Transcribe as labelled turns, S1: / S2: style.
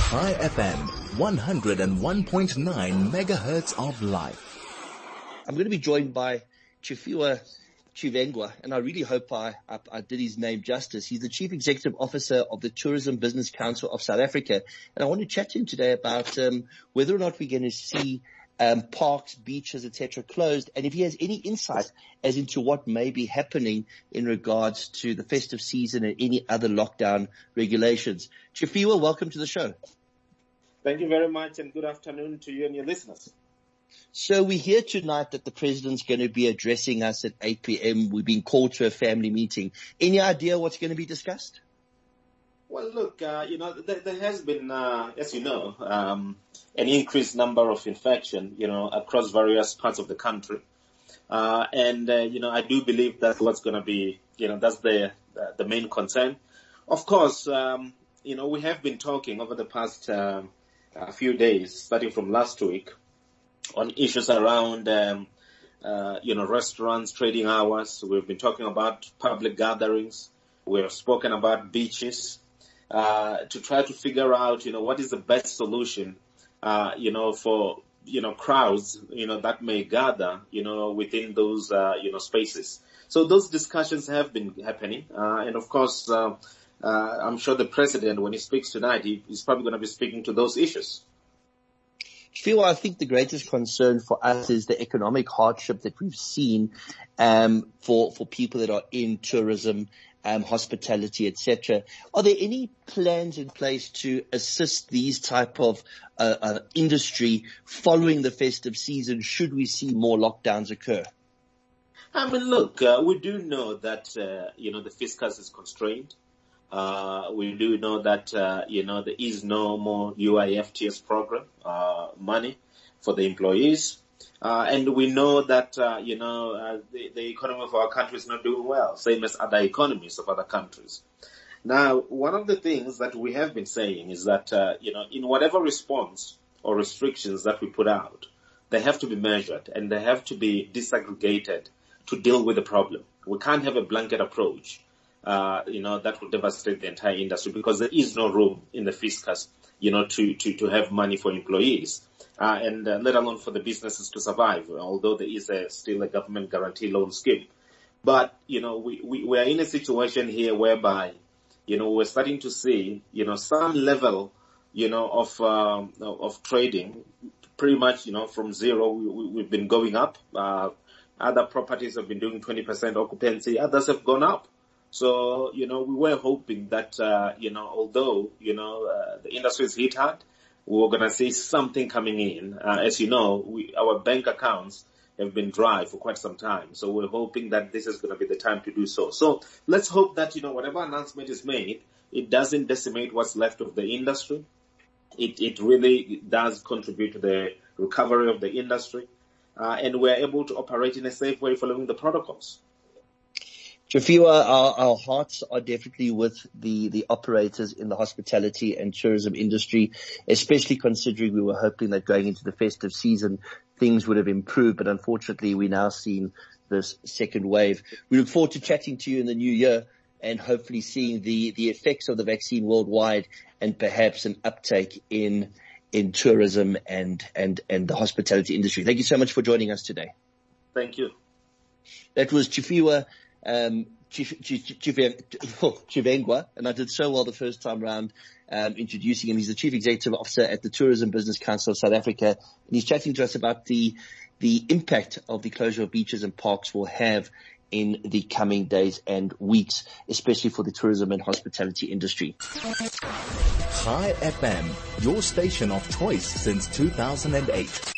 S1: High FM, 101.9 megahertz of life.
S2: I'm going to be joined by Chifiwa Chivengwa, and I really hope I did his name justice. He's the Chief Executive Officer of the Tourism Business Council of South Africa, and I want to chat to him today about whether or not we're going to see parks, beaches, etc. closed, and if he has any insight as into what may be happening in regards to the festive season and any other lockdown regulations. Chifiwa, welcome to the show.
S3: Thank you very much, and good afternoon to you and your listeners.
S2: So we hear tonight that the president's going to be addressing us at 8 p.m. We've been called to a family meeting. Any idea what's going to be discussed?
S3: Well, look, there has been, as you know, an increased number of infection, across various parts of the country. I do believe that's what's going to be, that's the main concern. Of course, we have been talking over the past few days, starting from last week, on issues around, restaurants, trading hours. We've been talking about public gatherings. We have spoken about beaches, to try to figure out, what is the best solution, for, crowds, that may gather, within those, spaces. So those discussions have been happening. And of course, I'm sure the president, when he speaks tonight, he's probably going to be speaking to those issues.
S2: Phil, I think the greatest concern for us is the economic hardship that we've seen for people that are in tourism, hospitality, etc. Are there any plans in place to assist these type of industry following the festive season should we see more lockdowns occur?
S3: I mean, look, we do know that, the fiscus is constrained. We do know that, there is no more UIFTS program, money for the employees. And we know that, the economy of our country is not doing well, same as other economies of other countries. Now, one of the things that we have been saying is that, in whatever response or restrictions that we put out, they have to be measured and they have to be disaggregated to deal with the problem. We can't have a blanket approach. That will devastate the entire industry because there is no room in the fiscus, to have money for employees, and let alone for the businesses to survive, although there is still a government guarantee loan scheme. But, we are in a situation here whereby, we're starting to see, some level, of trading pretty much, from zero. We've been going up. Other properties have been doing 20% occupancy. Others have gone up. So, we were hoping that, although, the industry is hit hard, we were going to see something coming in. As you know, our bank accounts have been dry for quite some time. So we're hoping that this is going to be the time to do so. So let's hope that, whatever announcement is made, it doesn't decimate what's left of the industry. It really does contribute to the recovery of the industry. And we're able to operate in a safe way following the protocols.
S2: Chifiwa, our hearts are definitely with the operators in the hospitality and tourism industry, especially considering we were hoping that going into the festive season, things would have improved. But unfortunately, we're now seeing this second wave. We look forward to chatting to you in the new year and hopefully seeing the effects of the vaccine worldwide and perhaps an uptake in tourism and the hospitality industry. Thank you so much for joining us today.
S3: Thank you.
S2: That was Chifiwa Chivengwa, and I did so well the first time round introducing him. He's the Chief Executive Officer at the Tourism Business Council of South Africa, and he's chatting to us about the impact of the closure of beaches and parks will have in the coming days and weeks, especially for the tourism and hospitality industry.
S1: High FM, your station of choice since 2008.